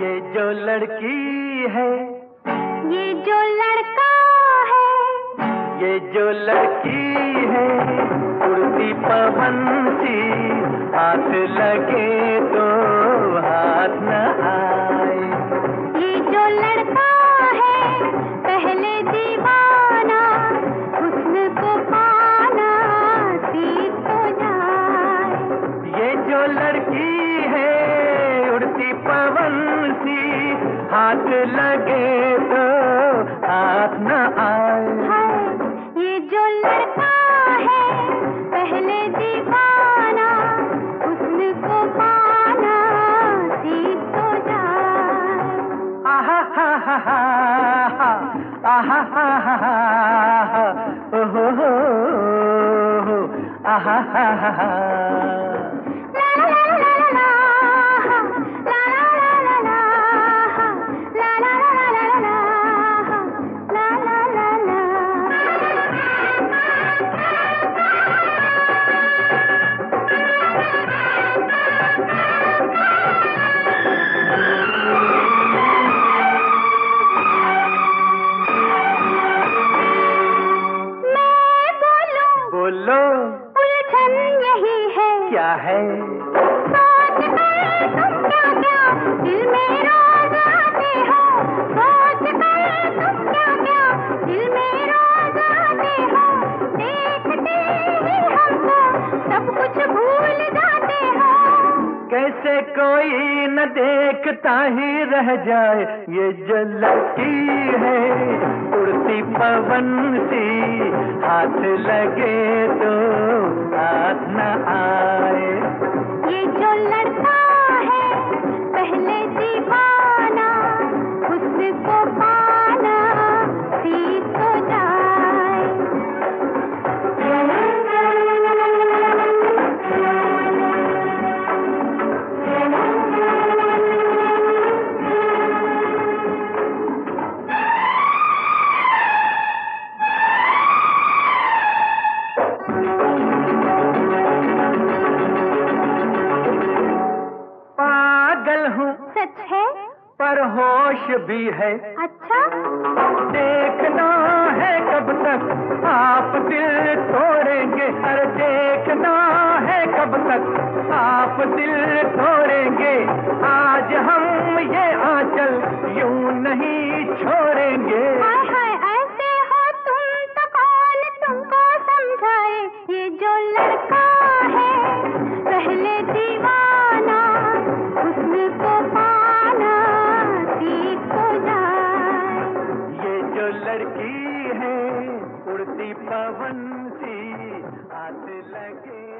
ये जो लड़की है, ये जो लड़का है, ये जो लड़की है, उड़ती पवन सी, हाथ लगे तो हाथ न आए। ये जो लड़का है पहले दीवाना, हुस्न को पाना सीख तो जाए। ये जो लड़की है उड़ती पवन सी, हाथ लगे तो हाथ न आए। ये जो लड़का है पहले दीवाना, हुस्न को पाना सीख तो जाए। आहा हा हा हा हा, आहा हा हा हा, ओहो हो, आहा हा हा हा। बोलो, उलझन यही है, क्या है? सोच कर तुम क्या क्या दिल में रोज आते हो, सोच कर तुम क्या क्या दिल में रोज आते हो, देखते ही हमको सब कुछ भूल जाते हो। कैसे कोई न देखता ही रह जाए, ये जो लड़की है उड़ती पवन सी, हाथ लगे तो हाथ न आए। ये जो लड़का है पहले दीवाना, हुस्न को पाना सीख तो जाए। पागल हूँ सच है? पर होश भी है। अच्छा, देखना है कब तक आप दिल तोड़ेंगे, अरे देखना है कब तक आप दिल तोड़ेंगे। आज हम ये आंचल यूं नहीं छोड़ेंगे। हाय हाय ऐसे हो तुम तो कौन तुमको समझाए। ये जो लड़का है पहले दीवाना, हुस्न को पाना सीख तो जाए। ये जो लड़की है उड़ती पवन सी, हाथ लगे